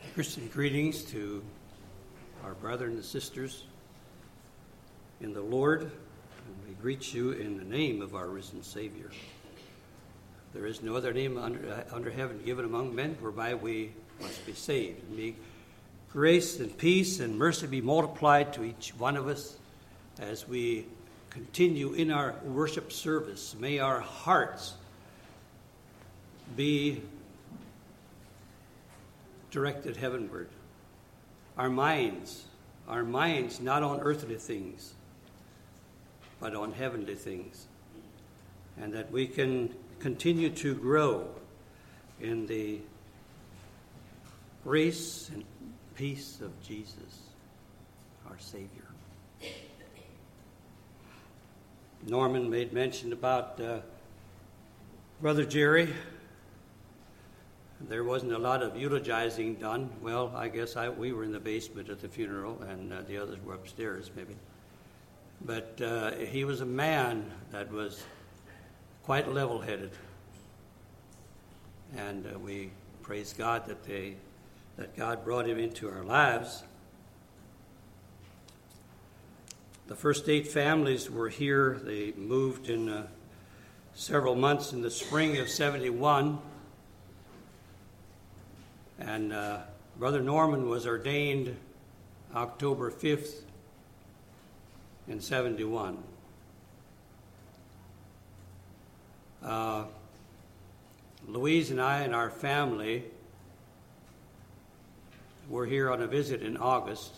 Christian greetings to our brethren and sisters in the Lord, and we greet you in the name of our risen Savior. There is no other name under heaven given among men whereby we must be saved. And may grace and peace and mercy be multiplied to each one of us as we continue in our worship service. May our hearts be directed heavenward. Our minds not on earthly things, but on heavenly things. And that we can continue to grow in the grace and peace of Jesus, our Savior. Norman made mention about Brother Jerry. There wasn't a lot of eulogizing done. Well, I guess we were in the basement at the funeral, and the others were upstairs, maybe. But he was a man that was quite level-headed, and we praise God that God brought him into our lives. The first 8 families were here. They moved in several months in the spring of 71. And Brother Norman was ordained October 5th in 71. Louise and I and our family were here on a visit in August.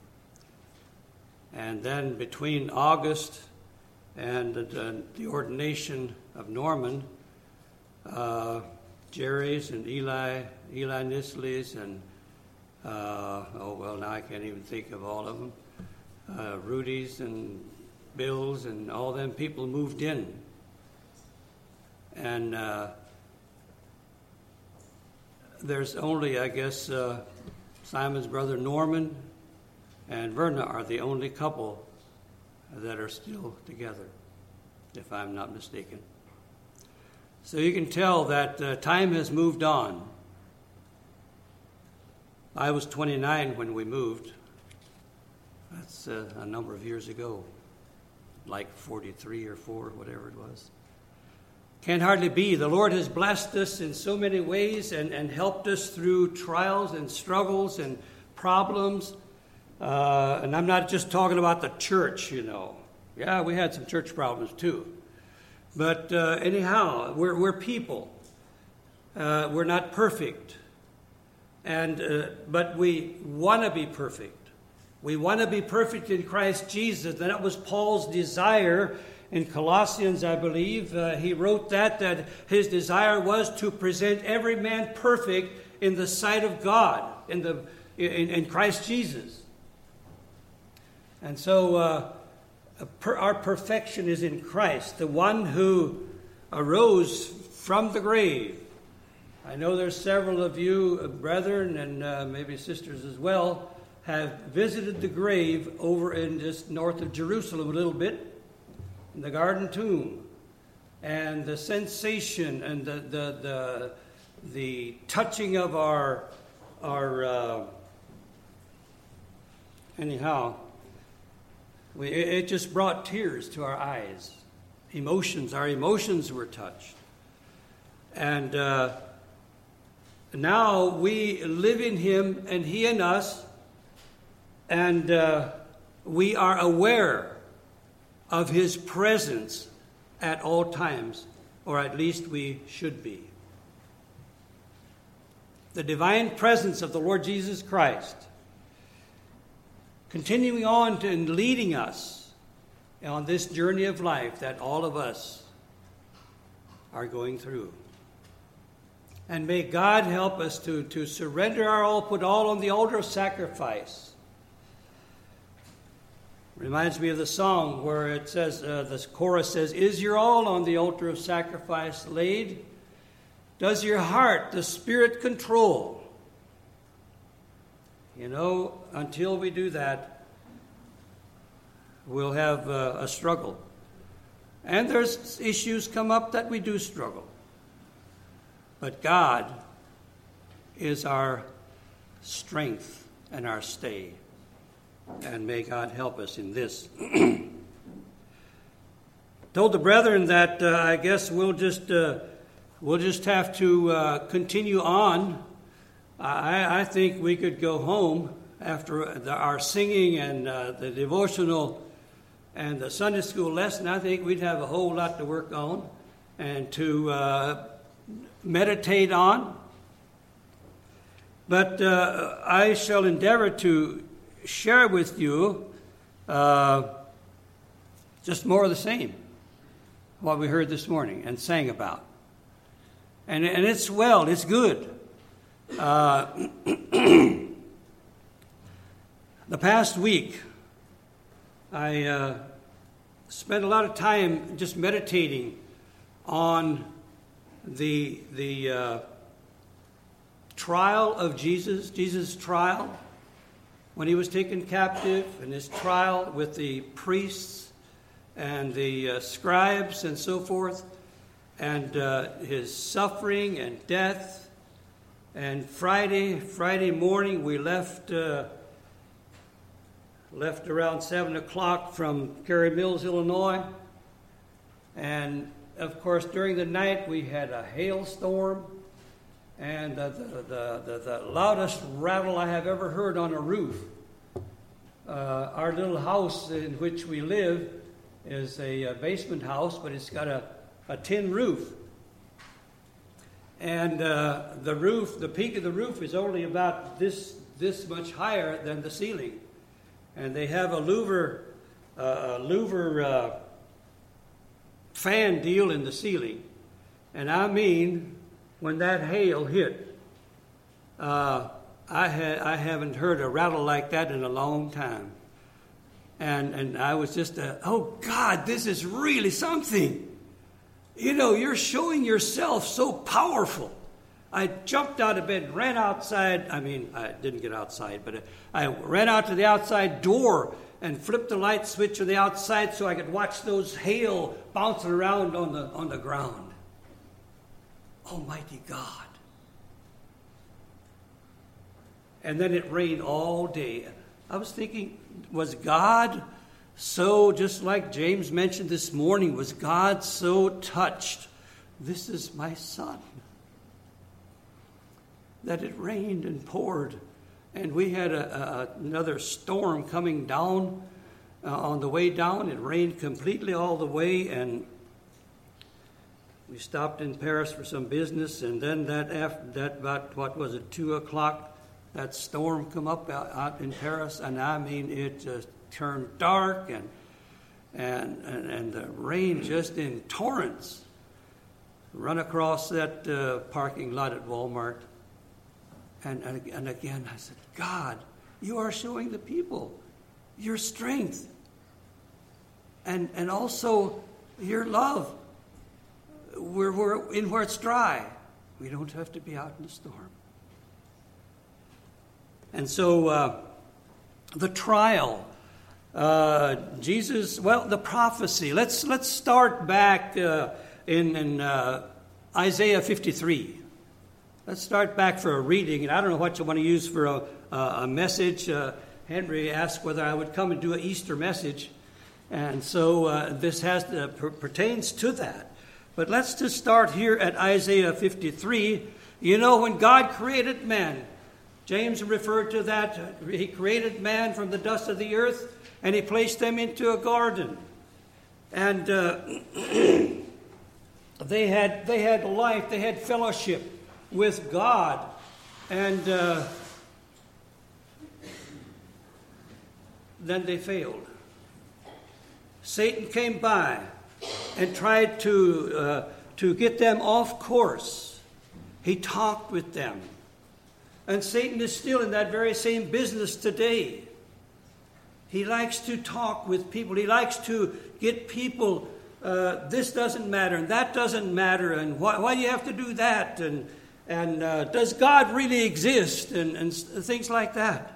And then between August and the ordination of Norman, Jerry's and Eli Nisley's and, now I can't even think of all of them, Rudy's and Bill's and all them people moved in. And there's only, I guess, Simon's brother Norman and Verna are the only couple that are still together, if I'm not mistaken. So you can tell that time has moved on. I was 29 when we moved. That's a number of years ago, like 43 or 4, whatever it was. Can't hardly be. The Lord has blessed us in so many ways and helped us through trials and struggles and problems. And I'm not just talking about the church, you know. Yeah, we had some church problems too. But anyhow, we're people. We're not perfect. But we want to be perfect. We want to be perfect in Christ Jesus. And that was Paul's desire in Colossians, I believe. He wrote that his desire was to present every man perfect in the sight of God, in Christ Jesus. And so our perfection is in Christ, the one who arose from the grave. I know there's several of you, brethren, and maybe sisters as well, have visited the grave over in just north of Jerusalem a little bit, in the Garden Tomb. And the sensation and the touching of our it just brought tears to our eyes. Our emotions were touched. And now we live in him and he in us, and we are aware of his presence at all times, or at least we should be. The divine presence of the Lord Jesus Christ continuing on and leading us on this journey of life that all of us are going through. And may God help us to surrender our all, put all on the altar of sacrifice. Reminds me of the song where it says, the chorus says, "Is your all on the altar of sacrifice laid? Does your heart the Spirit control?" You know, until we do that, we'll have a struggle. And there's issues come up that we do struggle. But God is our strength and our stay. And may God help us in this. Told the brethren that I guess we'll just have to continue on. I think we could go home after our singing and the devotional and the Sunday school lesson. I think we'd have a whole lot to work on and to meditate on. But I shall endeavor to share with you just more of the same, what we heard this morning and sang about. And it's well, it's good. The past week, I spent a lot of time just meditating on the trial of Jesus' trial when he was taken captive, and his trial with the priests and the scribes and so forth, and his suffering and death. And Friday morning we left around 7 o'clock from Cary Mills, Illinois. And of course, during the night we had a hailstorm, and the loudest rattle I have ever heard on a roof. Our little house in which we live is a basement house, but it's got a tin roof. And the peak of the roof is only about this much higher than the ceiling. And they have a louver fan deal in the ceiling. And I mean, when that hail hit, I haven't heard a rattle like that in a long time. And I was just, oh God, this is really something. You know, you're showing yourself so powerful. I jumped out of bed, ran outside. I mean, I didn't get outside, but I ran out to the outside door and flipped the light switch on the outside so I could watch those hail bouncing around on the ground. Almighty God. And then it rained all day. I was thinking, was God so, just like James mentioned this morning, was God so touched? This is my son. That it rained and poured. And we had another storm coming down. On the way down, it rained completely all the way, and we stopped in Paris for some business, and then about 2 o'clock, that storm come up out in Paris, and I mean, it just turned dark, and the rain just in torrents run across that parking lot at Walmart. And again, I said, God, you are showing the people your strength and also your love. We're in where it's dry. We don't have to be out in the storm. And so the trial, Jesus, well, the prophecy. Let's start back in Isaiah 53. Let's start back for a reading, and I don't know what you want to use for a message. Henry asked whether I would come and do an Easter message, and so this pertains to that. But let's just start here at Isaiah 53. You know, when God created man, James referred to that. He created man from the dust of the earth, and he placed them into a garden. And they had life, they had fellowship with God. And then they failed. Satan came by and tried to get them off course. He talked with them. And Satan is still in that very same business today. He likes to talk with people. He likes to get people, this doesn't matter and that doesn't matter, and why do you have to do that? And does God really exist? And things like that.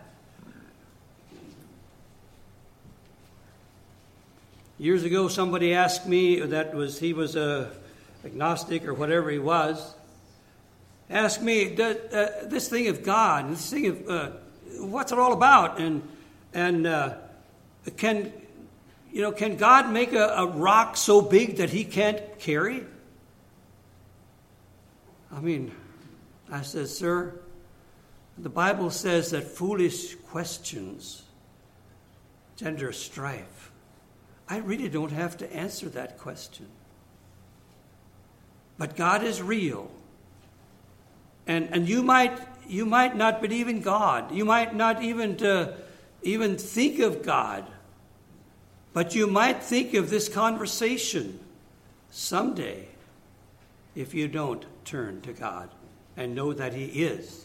Years ago, somebody asked me, he was a agnostic or whatever he was. ask me, this thing of God, this thing of what's it all about, and can God make a rock so big that He can't carry? I mean, I said, sir, the Bible says that foolish questions gender strife. I really don't have to answer that question. But God is real. And you might not believe in God. You might not even think of God. But you might think of this conversation someday if you don't turn to God and know that He is.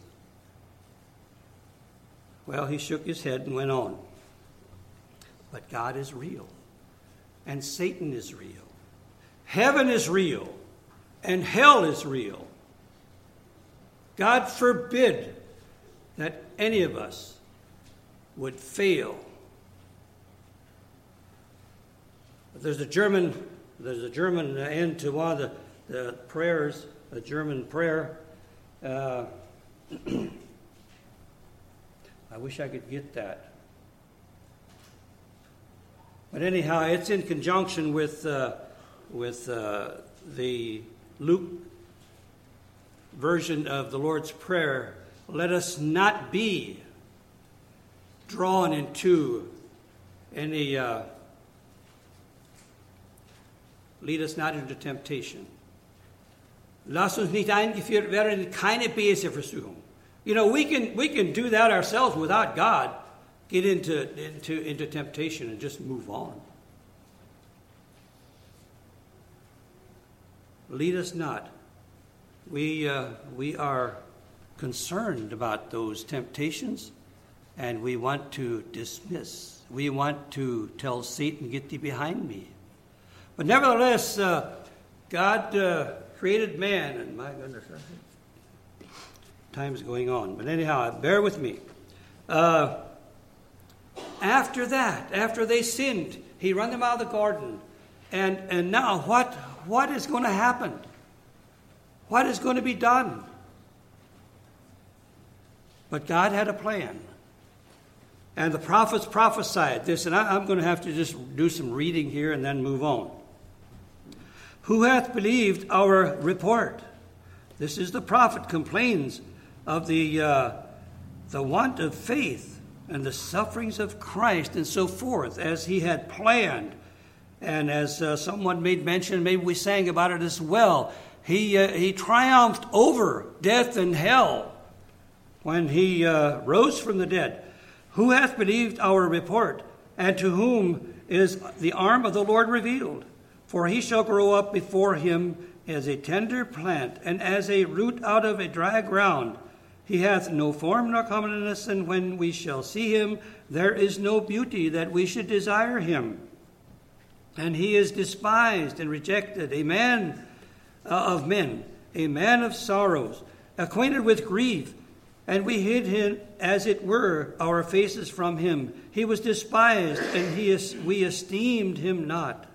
Well, he shook his head and went on. But God is real. And Satan is real. Heaven is real. And hell is real. God forbid that any of us would fail. There's a German end to one of the prayers, a German prayer. I wish I could get that. But anyhow, it's in conjunction with the Luke version of the Lord's Prayer. Let us not be drawn into any, lead us not into temptation. Lass uns nicht eingeführt werden in keine böse Versuchung. You know, we can do that ourselves without God. Get into temptation and just move on. Lead us not. We are concerned about those temptations, and we want to dismiss. We want to tell Satan, get thee behind me. But nevertheless, God created man, and my goodness, time's going on. But anyhow, bear with me. After that, after they sinned, He run them out of the garden. And now what is going to happen? What is going to be done? But God had a plan. And the prophets prophesied this, and I'm going to have to just do some reading here and then move on. Who hath believed our report? This is the prophet complains of the want of faith and the sufferings of Christ and so forth, as he had planned. And as someone made mention, maybe we sang about it as well, he triumphed over death and hell when he rose from the dead. Who hath believed our report, and to whom is the arm of the Lord revealed? For he shall grow up before him as a tender plant, and as a root out of a dry ground. He hath no form nor comeliness, and when we shall see him, there is no beauty that we should desire him. And he is despised and rejected, a man of men, a man of sorrows, acquainted with grief. And we hid him, as it were, our faces from him. He was despised, and we esteemed him not.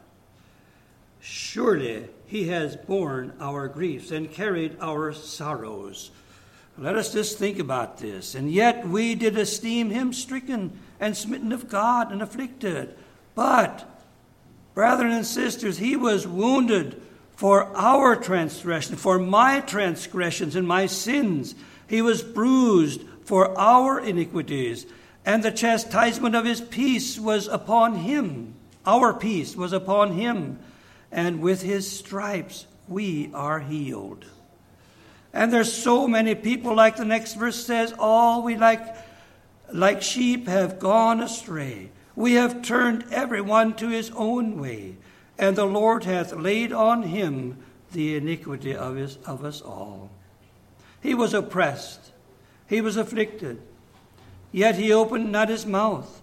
Surely he has borne our griefs and carried our sorrows. Let us just think about this. And yet we did esteem him stricken and smitten of God and afflicted. But, brethren and sisters, he was wounded for our transgression, for my transgressions and my sins. He was bruised for our iniquities, and the chastisement of his peace was upon him. Our peace was upon him, and with his stripes we are healed. And there's so many people, like the next verse says, all we like sheep have gone astray. We have turned everyone to his own way, and the Lord hath laid on him the iniquity of us all. He was oppressed, he was afflicted, yet he opened not his mouth.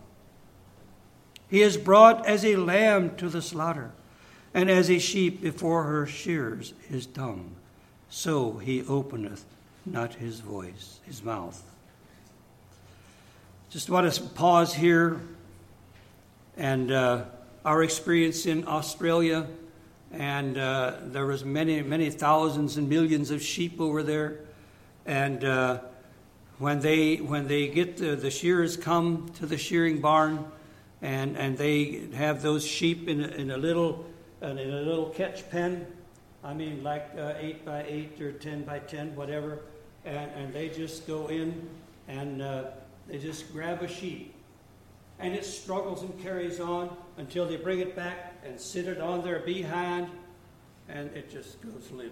He is brought as a lamb to the slaughter, and as a sheep before her shearers is dumb. So he openeth not his voice, his mouth. Just want to pause here. And our experience in Australia, and there was many thousands and millions of sheep over there. And when they get the shearers come to the shearing barn, and they have those sheep in a little catch pen, I mean like 8 by 8 or 10 by 10, whatever, and they just go in and they just grab a sheep, and it struggles and carries on until they bring it back and sit it on their behind, and it just goes limp.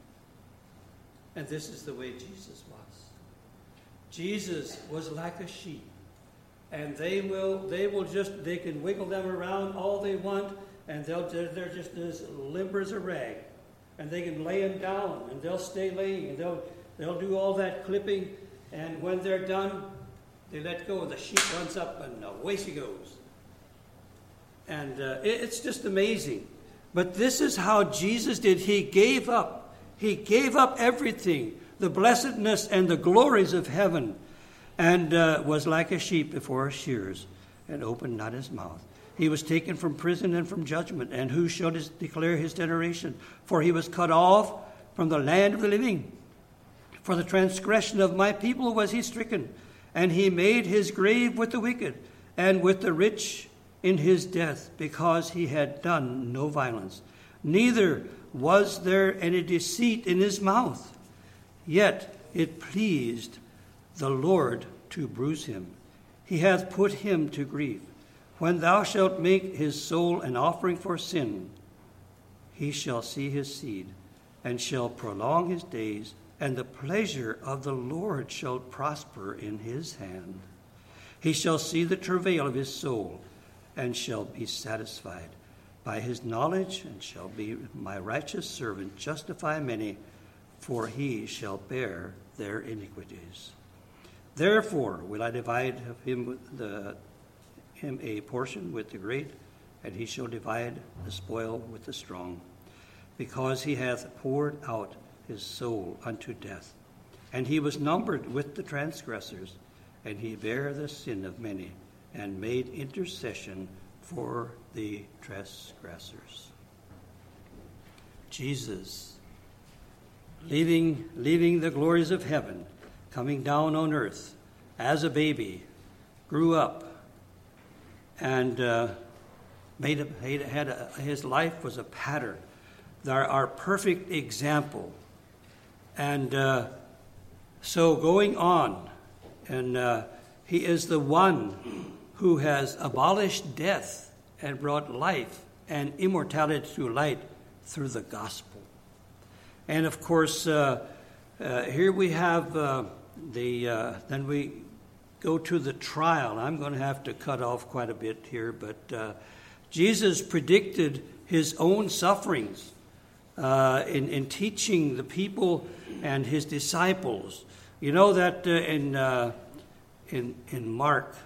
And this is the way Jesus was. Jesus was like a sheep, and they can wiggle them around all they want, and they're just as limp as a rag, and they can lay them down, and they'll stay laying, and they'll do all that clipping, and when they're done, they let go, and the sheep runs up, and away she goes. And it's just amazing. But this is how Jesus did. He gave up. He gave up everything, the blessedness and the glories of heaven, and was like a sheep before his shearers, and opened not his mouth. He was taken from prison and from judgment, and who shall declare his generation? For he was cut off from the land of the living. For the transgression of my people was he stricken, and he made his grave with the wicked, and with the rich in his death, because he had done no violence. Neither was there any deceit in his mouth. Yet it pleased the Lord to bruise him. He hath put him to grief. When thou shalt make his soul an offering for sin, he shall see his seed, and shall prolong his days, and the pleasure of the Lord shall prosper in his hand. He shall see the travail of his soul, and shall be satisfied. By his knowledge, and shall be my righteous servant, justify many, for he shall bear their iniquities. Therefore will I divide of him a portion with the great, and he shall divide the spoil with the strong, because he hath poured out his soul unto death. And he was numbered with the transgressors, and he bare the sin of many, and made intercession for the transgressors. Jesus, leaving the glories of heaven, coming down on earth as a baby, grew up, and his life was a pattern, our perfect example. And so going on, and he is the one who has abolished death and brought life and immortality to light through the gospel. And of course, here we have then we go to the trial. I'm going to have to cut off quite a bit here, but Jesus predicted his own sufferings in teaching the people and his disciples. You know that in Mark,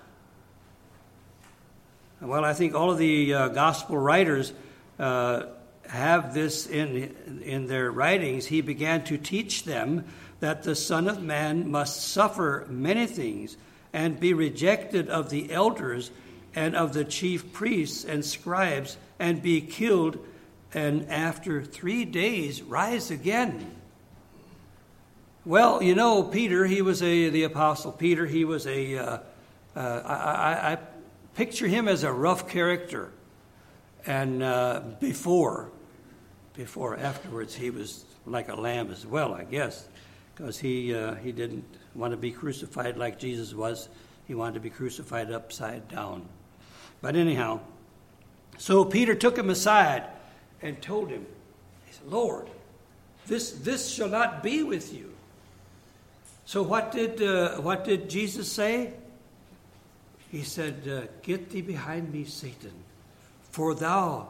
well, I think all of the gospel writers have this in their writings. He began to teach them that the Son of Man must suffer many things and be rejected of the elders and of the chief priests and scribes, and be killed, and after 3 days rise again. Well, you know, Peter, he was the Apostle Peter. He was I picture him as a rough character. And afterwards, he was like a lamb as well, I guess, because he didn't want to be crucified like Jesus was. He wanted to be crucified upside down. But anyhow, so Peter took him aside and told him, he said, Lord, this shall not be with you. So what did Jesus say? He said, get thee behind me, Satan, for thou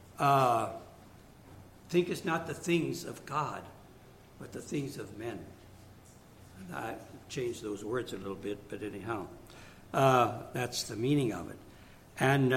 thinkest not the things of God, but the things of men. And I changed those words a little bit, but anyhow, that's the meaning of it. And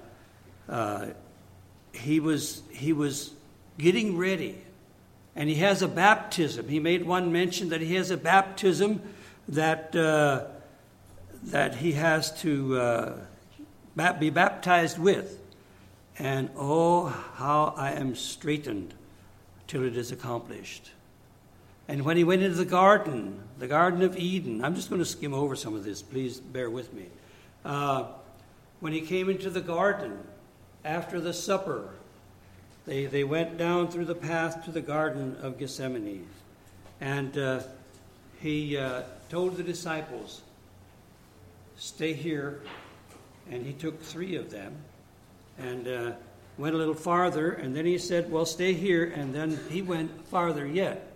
he was getting ready, and he has a baptism. He made one mention that he has a baptism that he has to be baptized with. And oh, how I am straitened till it is accomplished. And when he went into the Garden of Eden, I'm just going to skim over some of this, please bear with me. When he came into the garden after the supper, they went down through the path to the Garden of Gethsemane. And he told the disciples, stay here. And he took 3 of them and went a little farther. And then he said, well, stay here. And then he went farther yet.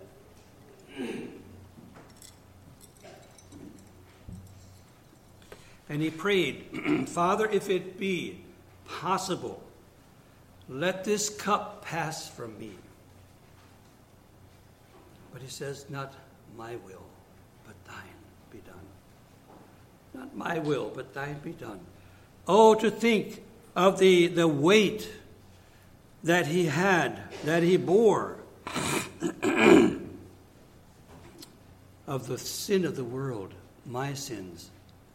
And he prayed, Father, if it be possible, let this cup pass from me. But he says, not my will, but thine be done. Not my will, but thine be done. Oh, to think of the weight that he had, that he bore, of the sin of the world, my sins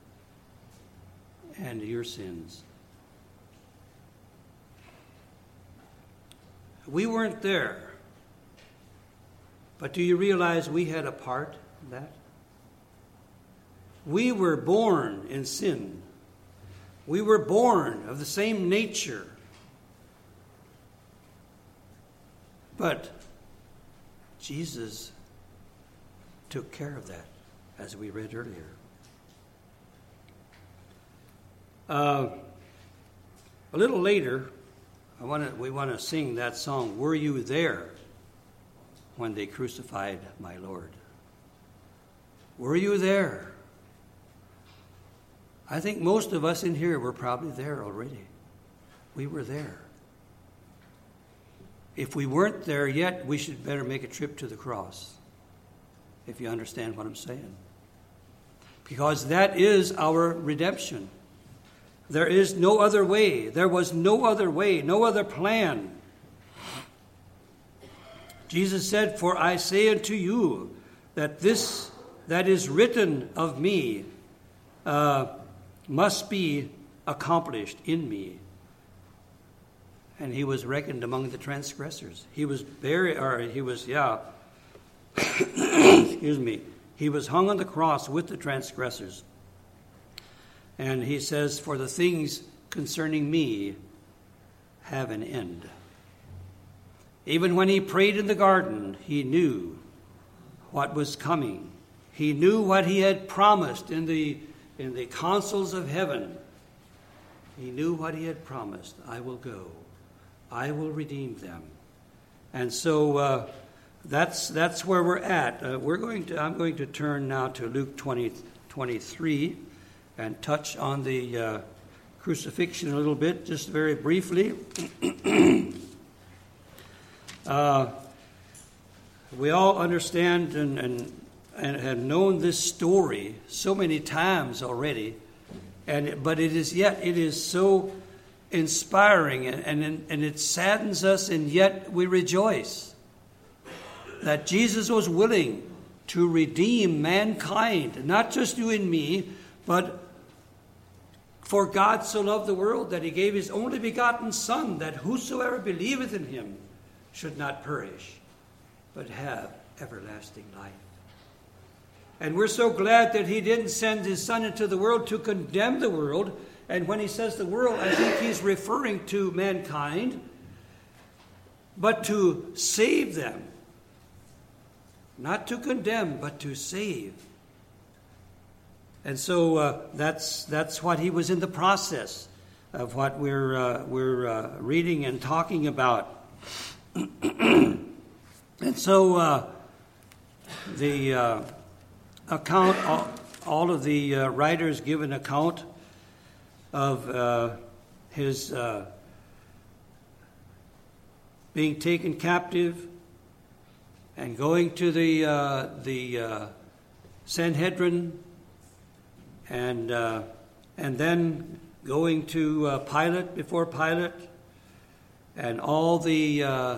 and your sins. We weren't there, but do you realize we had a part in that? We were born in sin. We were born of the same nature. But Jesus took care of that, as we read earlier. A little later, we want to sing that song, Were You There When They Crucified My Lord? Were you there? I think most of us in here were probably there already. We were there. If we weren't there yet, we should better make a trip to the cross, if you understand what I'm saying. Because that is our redemption. There is no other way. There was no other way, no other plan. Jesus said, for I say unto you that this that is written of me must be accomplished in me. And he was reckoned among the transgressors. He was buried, excuse me. He was hung on the cross with the transgressors. And he says, for the things concerning me have an end. Even when he prayed in the garden, he knew what was coming. He knew what he had promised in the councils of heaven. He knew what he had promised. I will go. I will redeem them. And so that's where we're at. I'm going to turn now to Luke 20:23 and touch on the crucifixion a little bit, just very briefly. We all understand and have known this story so many times already, but it is so inspiring, and it saddens us, and yet we rejoice that Jesus was willing to redeem mankind, not just you and me, but for God so loved the world that he gave his only begotten Son, that whosoever believeth in him should not perish, but have everlasting life. And we're so glad that he didn't send his Son into the world to condemn the world. And when he says the world, I think he's referring to mankind, but to save them. Not to condemn, but to save. And so that's what he was in the process of what we're reading and talking about. And so the account, all of the writers give an account of his being taken captive and going to the Sanhedrin, and then going to before Pilate, and all the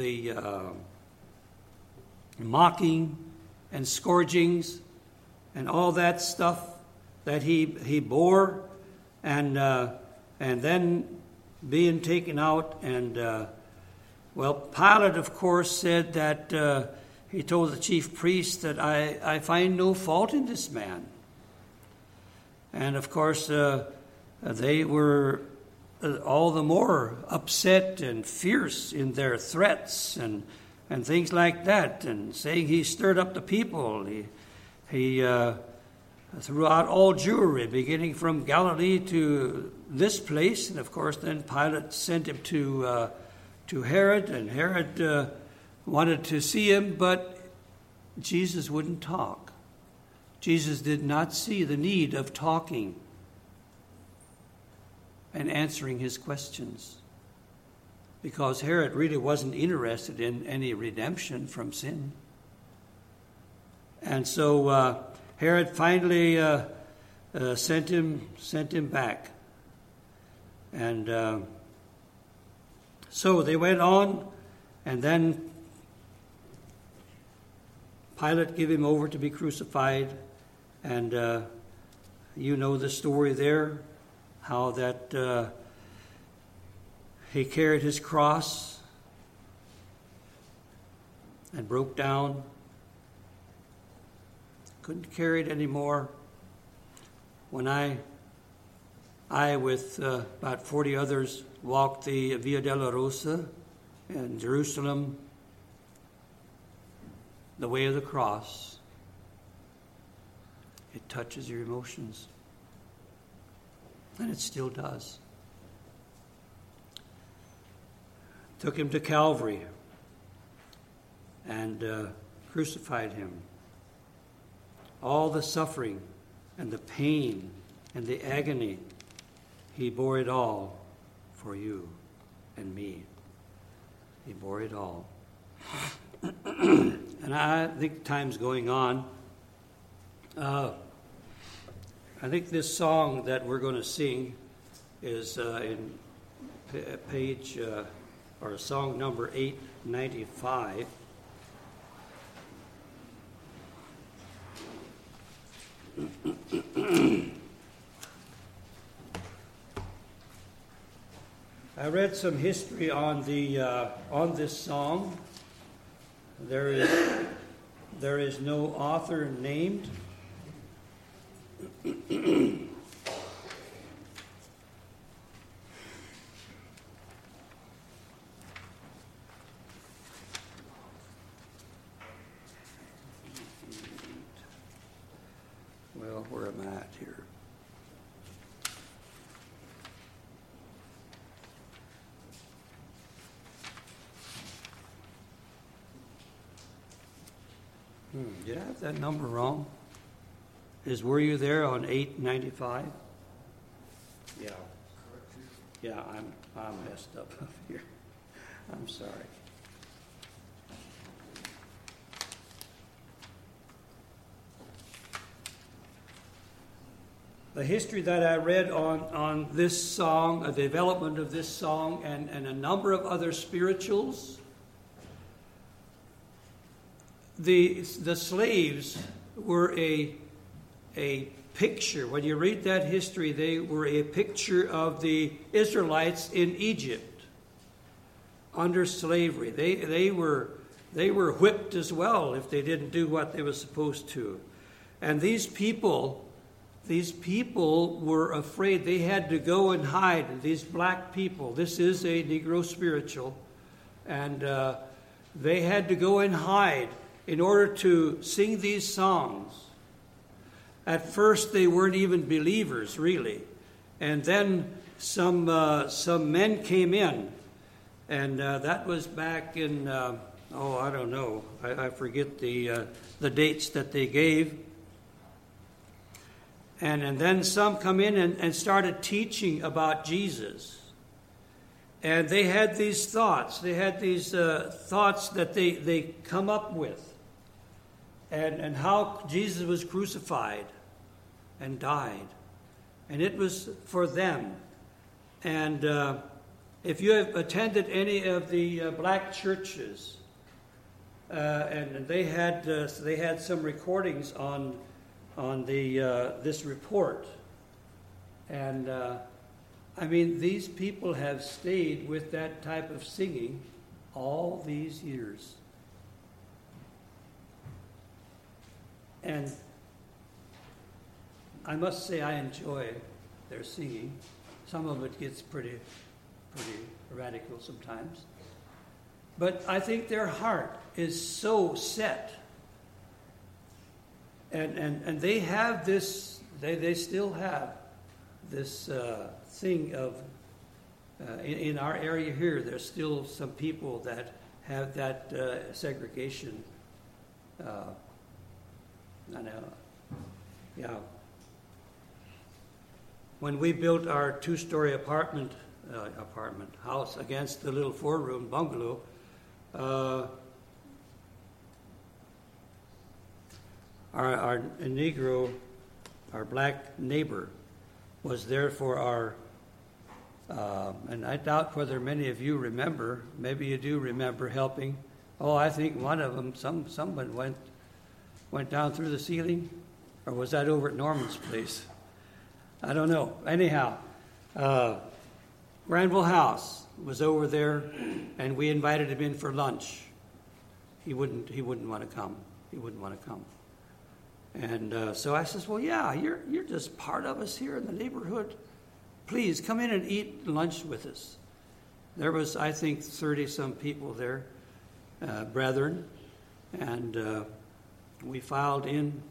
mocking and scourgings and all that stuff that he bore, and then being taken out. And Pilate, of course, said that he told the chief priest that I find no fault in this man. And of course, they were all the more upset and fierce in their threats and things like that, and saying he stirred up the people. He threw out all Jewry, beginning from Galilee to this place. And of course, then Pilate sent him to Herod, and Herod wanted to see him, but Jesus wouldn't talk. Jesus did not see the need of talking and answering his questions, because Herod really wasn't interested in any redemption from sin. And so Herod finally sent him back. And so they went on, and then Pilate gave him over to be crucified. And you know the story there, how that he carried his cross and broke down. Couldn't carry it anymore. When I with about 40 others walked the Via Dolorosa in Jerusalem, the way of the cross, it touches your emotions. And it still does. Took him to Calvary and crucified him. All the suffering and the pain and the agony, he bore it all for you and me. He bore it all. And I think time's going on. I think this song that we're going to sing is in page, or song number 895. I read some history on this song. There is no author named. Well, where am I at here? Did I have that number wrong? Were you there on 895? Yeah. Yeah, I'm messed up here. I'm sorry. The history that I read on this song, the development of this song, and a number of other spirituals, the slaves were a picture. When you read that history, they were a picture of the Israelites in Egypt under slavery. They were whipped as well if they didn't do what they were supposed to. And these people were afraid. They had to go and hide. These black people, this is a Negro spiritual, and they had to go and hide in order to sing these songs. At first, they weren't even believers, really. And then some men came in, and that was back in, I don't know. I forget the dates that they gave. And then some come in and started teaching about Jesus. And they had these thoughts. They had these thoughts that they come up with. And how Jesus was crucified and died. And it was for them. And if you have attended any of the black churches, and they had some recordings on this report. And I mean, these people have stayed with that type of singing all these years. And I must say I enjoy their singing. Some of it gets pretty radical sometimes. But I think their heart is so set. And they have this, they still have this thing of, in our area here, there's still some people that have that segregation. When we built our 2-story apartment house against the little 4-room bungalow, our Negro, our black neighbor, was there for our, and I doubt whether many of you remember, maybe you do remember helping. Oh, I think one of them, someone went down through the ceiling, or was that over at Norman's place? I don't know. Anyhow, Granville House was over there, and we invited him in for lunch. He wouldn't want to come. He wouldn't want to come. And so I says, well, yeah, you're just part of us here in the neighborhood. Please come in and eat lunch with us. There was, I think, 30-some people there, brethren, and we filed in.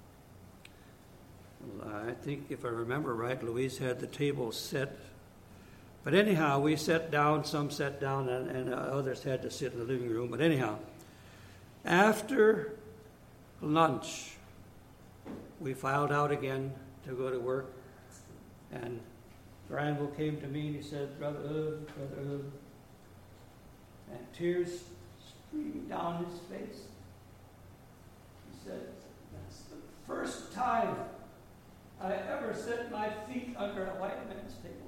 I think, if I remember right, Louise had the table set. But anyhow, we sat down, some sat down, and others had to sit in the living room. But anyhow, after lunch, we filed out again to go to work. And Granville came to me and he said, Brother Hood, and tears streaming down his face. He said, that's the first time I ever set my feet under a white man's table.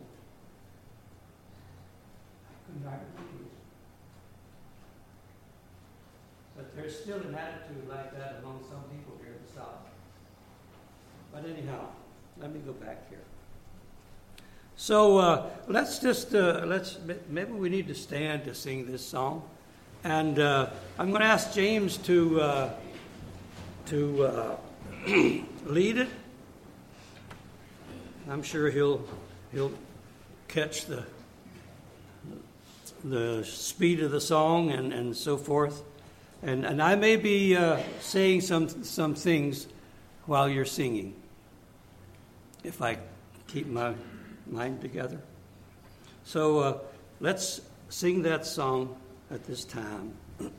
I couldn't hardly believe it. But there's still an attitude like that among some people here in the South. But anyhow, let me go back here. So let's maybe we need to stand to sing this song. And I'm going to ask James to lead it. I'm sure he'll catch the speed of the song and so forth. And I may be saying some things while you're singing, if I keep my mind together. So let's sing that song at this time.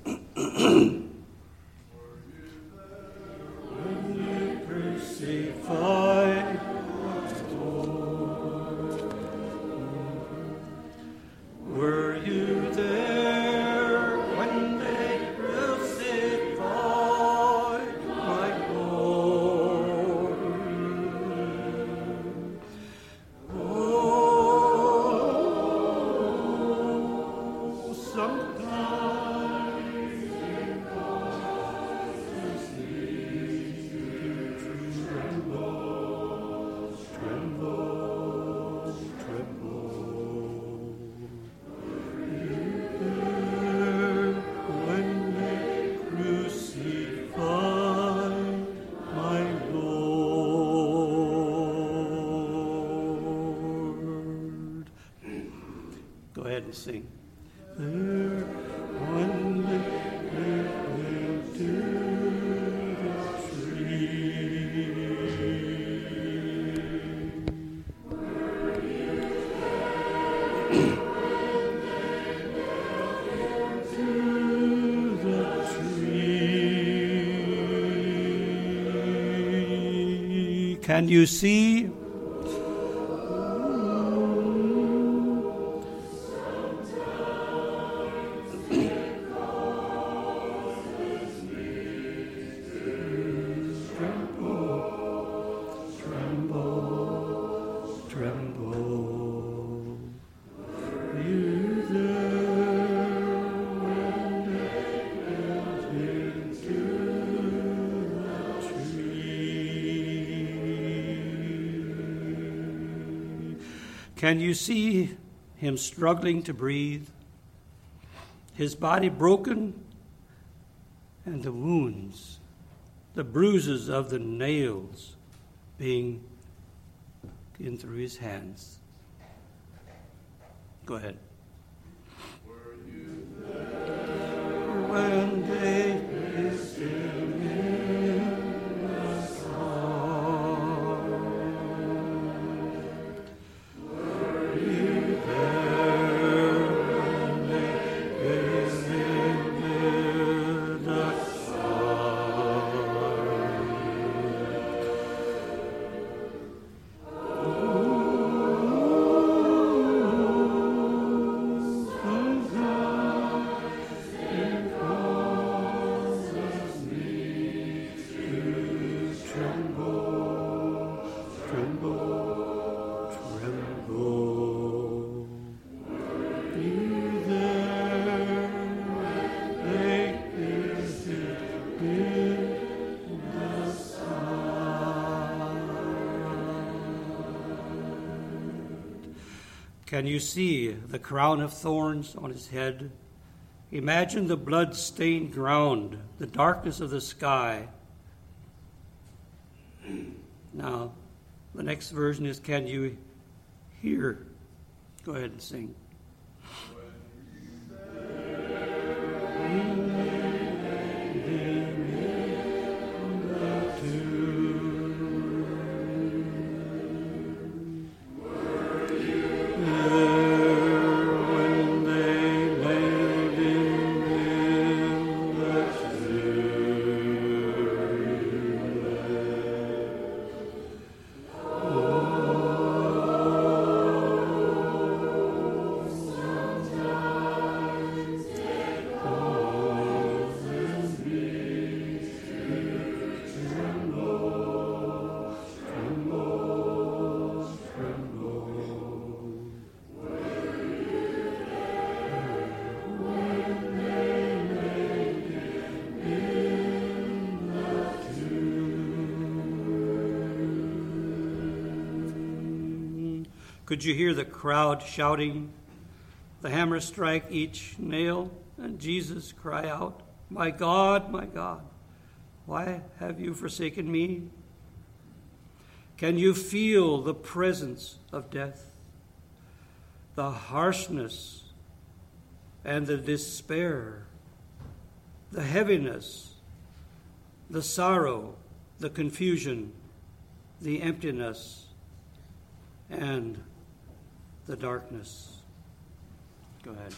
Crucified, were you there when they crucified my Lord? Oh, sometimes it causes me to tremble. When they crucified my Lord. Go ahead and sing. There, when they went to the tree. To the tree. Can you see? Tremble. You there when they went into the tree. Can you see him struggling to breathe? His body broken and the wounds the bruises of the nails being in through his hands. Go ahead. Were you there When they kissed him in the sun, were you there when they kissed him in the Can you see the crown of thorns on his head? Imagine the blood-stained ground, the darkness of the sky. Now, the next version is, can you hear? Go ahead and sing. Could you hear the crowd shouting, the hammer strike each nail, and Jesus cry out, my God, why have you forsaken me? Can you feel the presence of death, the harshness and the despair, the heaviness, the sorrow, the confusion, the emptiness, and the darkness? Go ahead.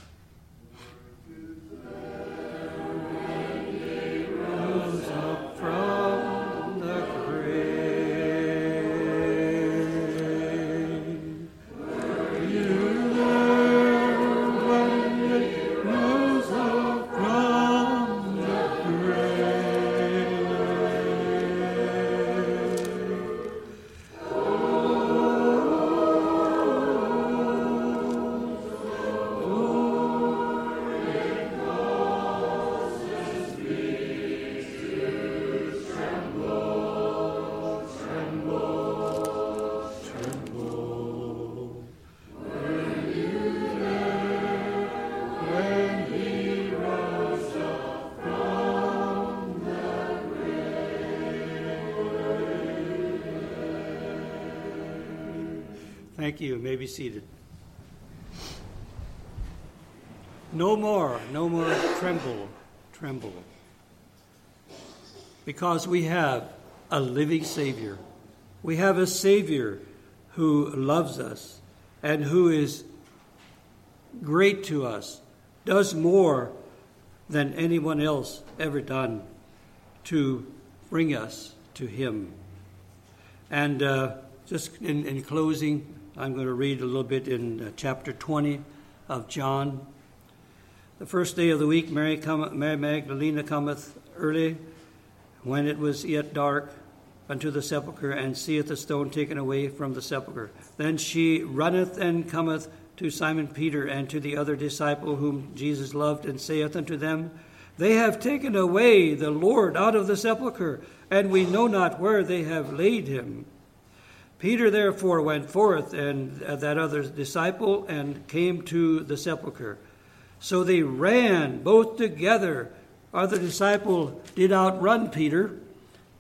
Rose up from the grave. Were you there when it rose up from the grave? Thank you. You may be seated. No more tremble. Because we have a living Savior. We have a Savior who loves us and who is great to us, does more than anyone else ever done to bring us to Him. And just in closing, I'm going to read a little bit in chapter 20 of John. The first day of the week, Mary Magdalene cometh early, when it was yet dark, unto the sepulchre, and seeth the stone taken away from the sepulchre. Then she runneth and cometh to Simon Peter and to the other disciple whom Jesus loved, and saith unto them, They have taken away the Lord out of the sepulchre, and we know not where they have laid him. Peter therefore went forth, and that other disciple, and came to the sepulchre. So they ran both together. Other disciple did outrun Peter,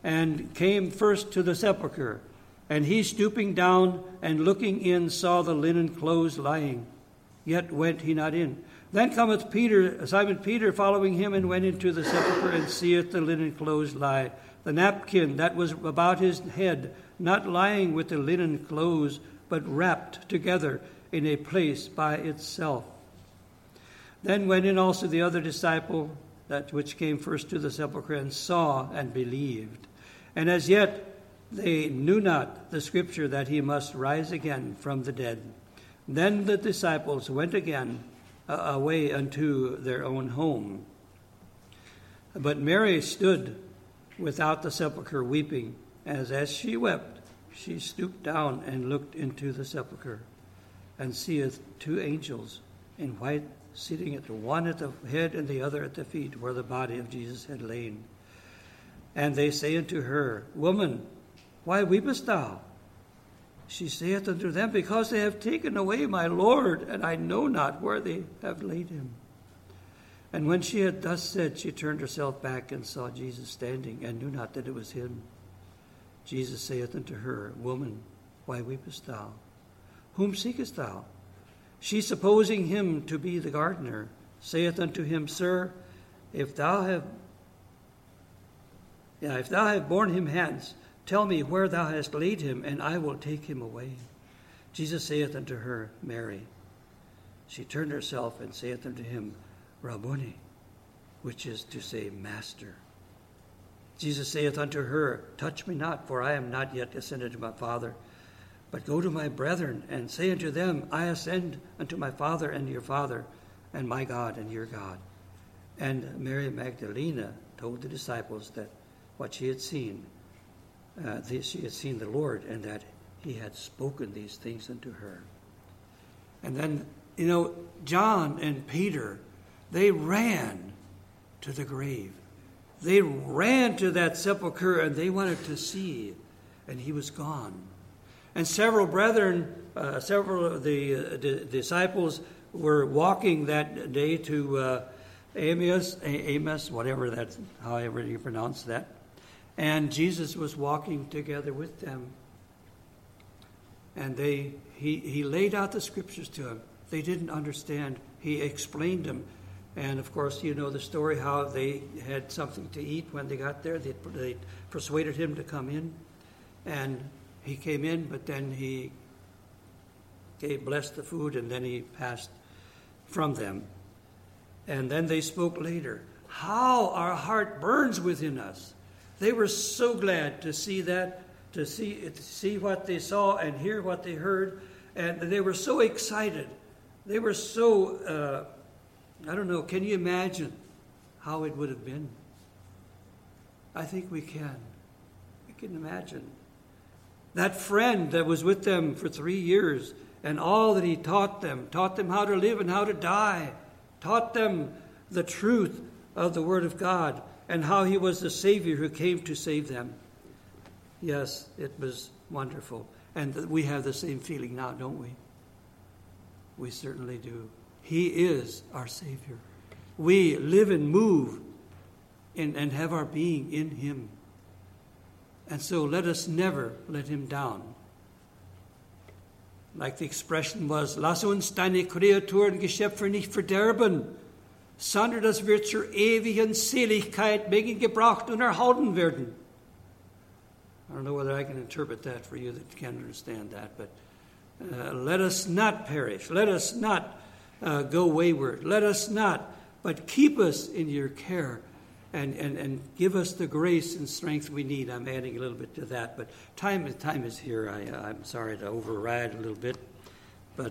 and came first to the sepulchre. And he, stooping down and looking in, saw the linen clothes lying. Yet went he not in. Then cometh Simon Peter following him, and went into the sepulchre, and seeth the linen clothes lie, the napkin that was about his head, not lying with the linen clothes, but wrapped together in a place by itself. Then went in also the other disciple, that which came first to the sepulchre, and saw and believed. And as yet they knew not the scripture that he must rise again from the dead. Then the disciples went again away unto their own home. But Mary stood without the sepulchre weeping. As she wept, she stooped down and looked into the sepulchre, and seeth two angels in white, sitting at one at the head and the other at the feet, where the body of Jesus had lain. And they say unto her, Woman, why weepest thou? She saith unto them, Because they have taken away my Lord, and I know not where they have laid him. And when she had thus said, she turned herself back and saw Jesus standing, and knew not that it was him. Jesus saith unto her, Woman, why weepest thou? Whom seekest thou? She, supposing him to be the gardener, saith unto him, Sir, if thou have borne him hence, tell me where thou hast laid him, and I will take him away. Jesus saith unto her, Mary. She turned herself and saith unto him, Rabboni, which is to say, Master. Jesus saith unto her, Touch me not, for I am not yet ascended to my Father, but go to my brethren, and say unto them, I ascend unto my Father and your Father, and my God and your God. And Mary Magdalene told the disciples that what she had seen, she had seen the Lord, and that he had spoken these things unto her. And then, John and Peter, they ran to the grave. They ran to that sepulchre, and they wanted to see, and he was gone. And several brethren, several of the disciples were walking that day to Emmaus, whatever that's, however you pronounce that. And Jesus was walking together with them. And he laid out the scriptures to them. They didn't understand. He explained them. And, of course, you know the story, how they had something to eat when they got there. They persuaded him to come in. And he came in, but then he blessed the food, and then he passed from them. And then they spoke later. How our heart burns within us. They were so glad to see that, to see what they saw and hear what they heard. And they were so excited. They were so... I don't know, can you imagine how it would have been? I think we can. We can imagine. That friend that was with them for 3 years, and all that he taught them how to live and how to die, taught them the truth of the Word of God, and how he was the Savior who came to save them. Yes, it was wonderful. And we have the same feeling now, don't we? We certainly do. He is our Savior. We live and move and have our being in him. And so let us never let him down. Like the expression was, Lass uns deine Kreaturen Geschöpfe nicht verderben, sondern dass wir zur ewigen Seligkeit wegen gebraucht und erhalten werden. I don't know whether I can interpret that for you that can understand that, but let us not perish. Let us not go wayward. Let us not, but keep us in your care and give us the grace and strength we need. I'm adding a little bit to that, but time is here. I'm sorry to override a little bit, but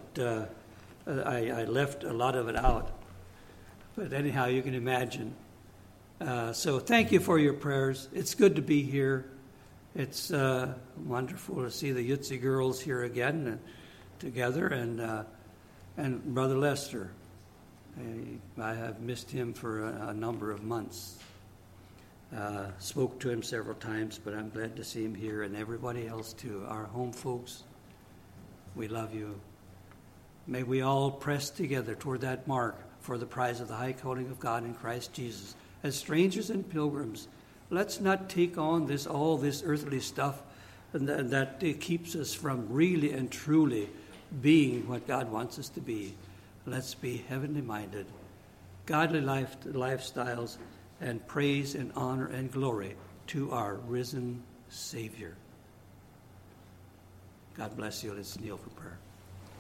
I left a lot of it out. But anyhow, you can imagine. So thank you for your prayers. It's good to be here. It's wonderful to see the Yutzi girls here again together, and Brother Lester. I have missed him for a number of months. Spoke to him several times, but I'm glad to see him here, and everybody else too. Our home folks, we love you. May we all press together toward that mark for the prize of the high calling of God in Christ Jesus. As strangers and pilgrims, Let's not take on all this earthly stuff and that it keeps us from really and truly being what God wants us to be. Let's be heavenly minded, godly lifestyles, and praise and honor and glory to our risen Savior. God bless you. Let's kneel for prayer.